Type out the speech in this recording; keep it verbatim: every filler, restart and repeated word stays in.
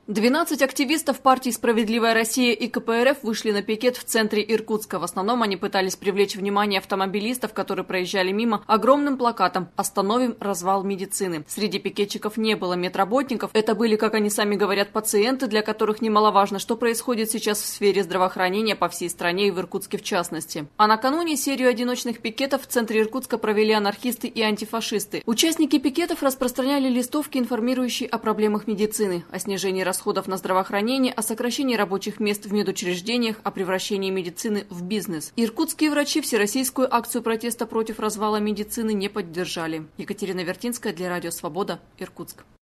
двенадцать активистов партии «Справедливая Россия» и ка пэ эр эф вышли на пикет в центре Иркутска. В основном они пытались привлечь внимание автомобилистов, которые проезжали мимо, огромным плакатом «Остановим развал медицины». Среди пикетчиков не было медработников. Это были, как они сами говорят, пациенты, для которых немаловажно, что происходит сейчас в сфере здравоохранения по всей стране и в Иркутске в частности. А накануне серию одиночных пикетов в центре Иркутска провели анархисты и антифашисты. Участники пикетов распространяли листовки, информирующие о проблемах медицины, о снижении расходов расходов на здравоохранение, о сокращении рабочих мест в медучреждениях, о превращении медицины в бизнес. Иркутские врачи всероссийскую акцию протеста против развала медицины не поддержали. Екатерина Вертинская для Радио Свобода, Иркутск.